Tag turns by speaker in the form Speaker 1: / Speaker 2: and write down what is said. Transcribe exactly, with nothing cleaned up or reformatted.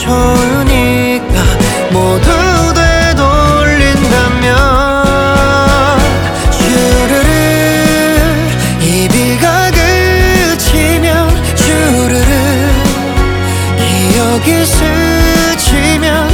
Speaker 1: 좋으니까 모두 되돌린다면 주르르 이 비가 그치면 주르르 기억이 스치면